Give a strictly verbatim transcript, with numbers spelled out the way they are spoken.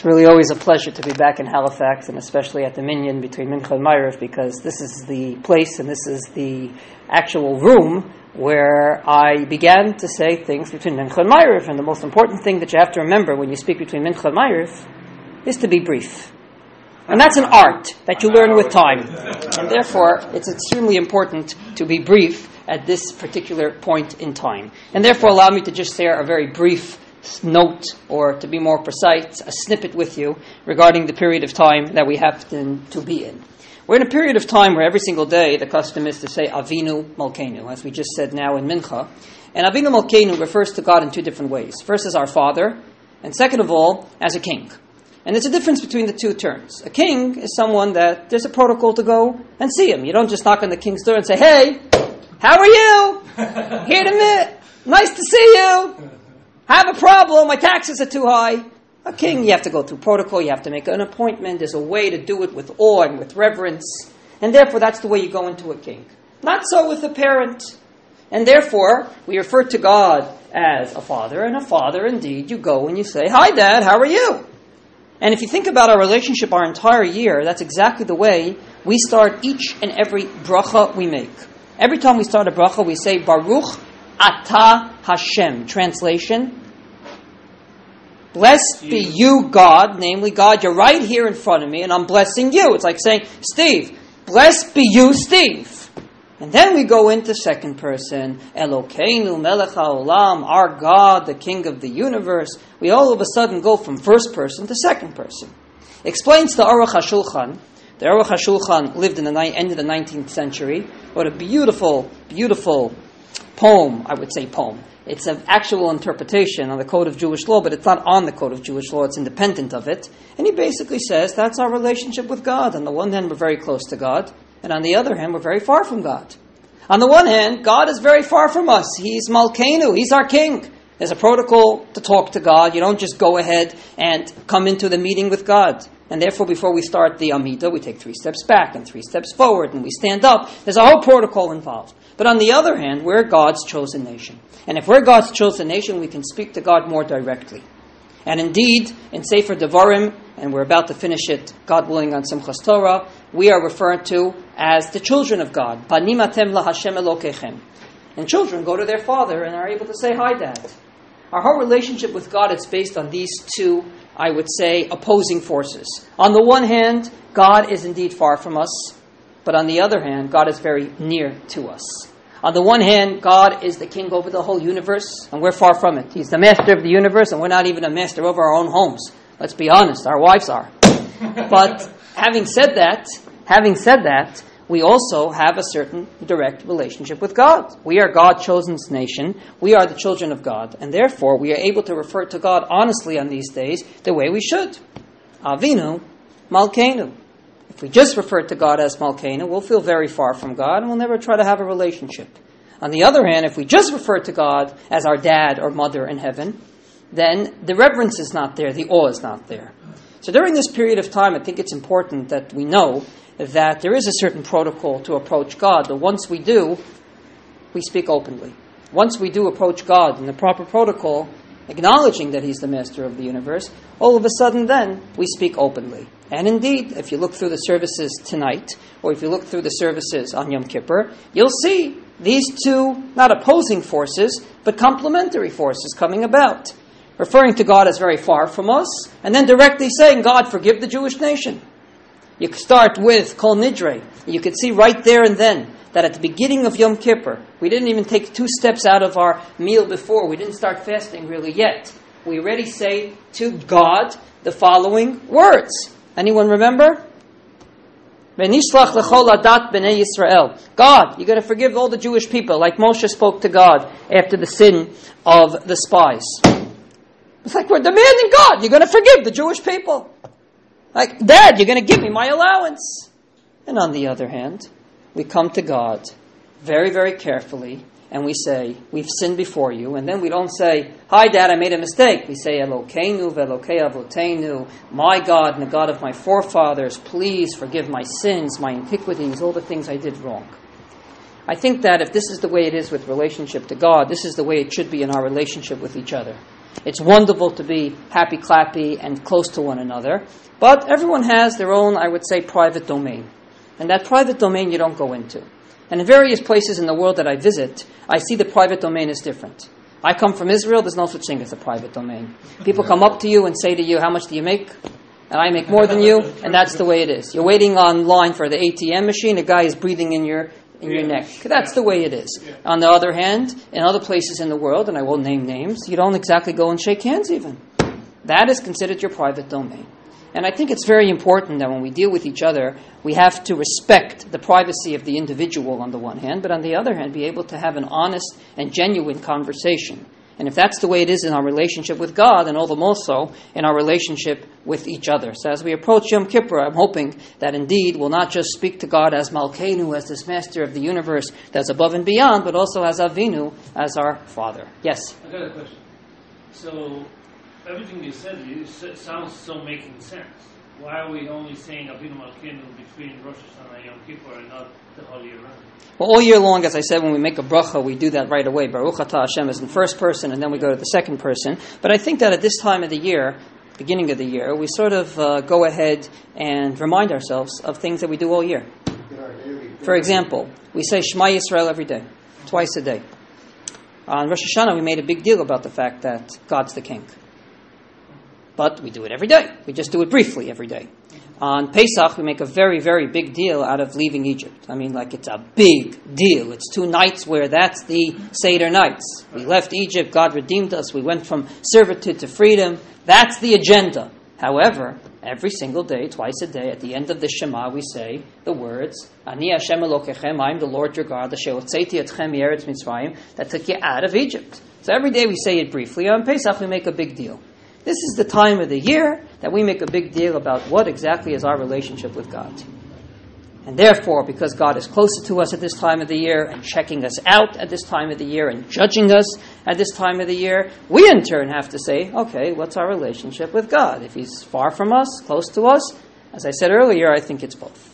It's really always a pleasure to be back in Halifax, and especially at the Minyan between Mincha and Ma'ariv, because this is the place and this is the actual room where I began to say things between Mincha and Ma'ariv. And the most important thing that you have to remember when you speak between Mincha and Ma'ariv is to be brief. And that's an art that you learn with time. And therefore, it's extremely important to be brief at this particular point in time. And therefore, allow me to just share a very brief note, or to be more precise, a snippet with you regarding the period of time that we have to, to be in. We're in a period of time where every single day the custom is to say Avinu Malkeinu, as we just said now in Mincha. And Avinu Malkeinu refers to God in two different ways. First as our Father, and second of all, as a king. And there's a difference between the two terms. A king is someone that there's a protocol to go and see him. You don't just knock on the king's door and say, "Hey, how are you? Here to meet. Nice to see you. I have a problem, my taxes are too high." A king, you have to go through protocol, you have to make an appointment, there's a way to do it with awe and with reverence, and therefore that's the way you go into a king. Not so with a parent. And therefore, we refer to God as a father, and a father indeed, you go and you say, "Hi Dad, how are you?" And if you think about our relationship our entire year, that's exactly the way we start each and every bracha we make. Every time we start a bracha, we say, Baruch Atah Hashem. Translation, blessed be you, God, namely God, you're right here in front of me, and I'm blessing you. It's like saying, Steve, blessed be you, Steve. And then we go into second person, Elokeinu melech haolam, our God, the King of the universe. We all of a sudden go from first person to second person. Explains the Aruch HaShulchan. The Aruch HaShulchan lived in the ni- end of the nineteenth century. What a beautiful, beautiful poem, I would say poem. It's an actual interpretation on the Code of Jewish Law, but it's not on the Code of Jewish Law, it's independent of it. And he basically says that's our relationship with God. On the one hand, we're very close to God, and on the other hand, we're very far from God. On the one hand, God is very far from us. He's Malkeinu, He's our King. There's a protocol to talk to God. You don't just go ahead and come into the meeting with God. And therefore, before we start the Amidah, we take three steps back and three steps forward, and we stand up. There's a whole protocol involved. But on the other hand, we're God's chosen nation. And if we're God's chosen nation, we can speak to God more directly. And indeed, in Sefer Devarim, and we're about to finish it, God willing, on Simchas Torah, we are referred to as the children of God. Banim atem la Hashem Elokechem. And children go to their father and are able to say, "Hi, Dad." Our whole relationship with God is based on these two, I would say, opposing forces. On the one hand, God is indeed far from us, but on the other hand, God is very near to us. On the one hand, God is the king over the whole universe, and we're far from it. He's the master of the universe, and we're not even a master over our own homes. Let's be honest, our wives are. But having said that, having said that, we also have a certain direct relationship with God. We are God's chosen nation. We are the children of God. And therefore, we are able to refer to God honestly on these days the way we should. Avinu Malkeinu. If we just refer to God as Malkeinu, we'll feel very far from God and we'll never try to have a relationship. On the other hand, if we just refer to God as our dad or mother in heaven, then the reverence is not there, the awe is not there. So during this period of time, I think it's important that we know that there is a certain protocol to approach God, but once we do, we speak openly. Once we do approach God in the proper protocol, acknowledging that He's the master of the universe, all of a sudden then, we speak openly. And indeed, if you look through the services tonight, or if you look through the services on Yom Kippur, you'll see these two, not opposing forces, but complementary forces coming about. Referring to God as very far from us, and then directly saying, "God, forgive the Jewish nation." You start with Kol Nidre. You could see right there and then that at the beginning of Yom Kippur, we didn't even take two steps out of our meal before. We didn't start fasting really yet. We already say to God the following words. Anyone remember? V'nishlach lechol adat b'nei Yisrael. God, you're going to forgive all the Jewish people, like Moshe spoke to God after the sin of the spies. It's like we're demanding God, you're going to forgive the Jewish people. Like, Dad, you're going to give me my allowance. And on the other hand, we come to God very, very carefully, and we say, we've sinned before you, and then we don't say, "Hi, Dad, I made a mistake." We say, "Elokeinu ve'elokei avoteinu, my God and the God of my forefathers, please forgive my sins, my iniquities, all the things I did wrong." I think that if this is the way it is with relationship to God, this is the way it should be in our relationship with each other. It's wonderful to be happy, clappy, and close to one another. But everyone has their own, I would say, private domain. And that private domain you don't go into. And in various places in the world that I visit, I see the private domain is different. I come from Israel, there's no such thing as a private domain. People come up to you and say to you, how much do you make? And I make more than you, and that's the way it is. You're waiting on line for the A T M machine, a guy is breathing in your in your neck. That's the way it is. On the other hand, in other places in the world, and I won't name names, you don't exactly go and shake hands even. That is considered your private domain. And I think it's very important that when we deal with each other, we have to respect the privacy of the individual on the one hand, but on the other hand, be able to have an honest and genuine conversation. And if that's the way it is in our relationship with God, and all the more so in our relationship with each other. So as we approach Yom Kippur, I'm hoping that indeed we'll not just speak to God as Malkeinu, as this master of the universe that's above and beyond, but also as Avinu, as our Father. Yes? I got a question. So, everything you said, you said sounds so making sense. Why are we only saying Avinu Malkeinu between Rosh Hashanah and Yom Kippur and not the whole year round? Well, all year long, as I said, when we make a bracha, we do that right away. Baruch atah Hashem is in first person, and then we go to the second person. But I think that at this time of the year, beginning of the year, we sort of uh, go ahead and remind ourselves of things that we do all year. For example, we say Shema Yisrael every day, twice a day. On Rosh Hashanah, we made a big deal about the fact that God's the king. But we do it every day. We just do it briefly every day. On Pesach, we make a very, very big deal out of leaving Egypt. I mean, like it's a big deal. It's two nights where that's the Seder nights. We left Egypt, God redeemed us, we went from servitude to freedom. That's the agenda. However, every single day, twice a day, at the end of the Shema, we say the words, Ani Hashem Elokechem, I am the Lord your God, Asher Hotzeti Etchem Me'eretz Mitzrayim, that took you out of Egypt. So every day we say it briefly. On Pesach, we make a big deal. This is the time of the year that we make a big deal about what exactly is our relationship with God. And therefore, because God is closer to us at this time of the year and checking us out at this time of the year and judging us at this time of the year, we in turn have to say, okay, what's our relationship with God? If He's far from us, close to us, as I said earlier, I think it's both.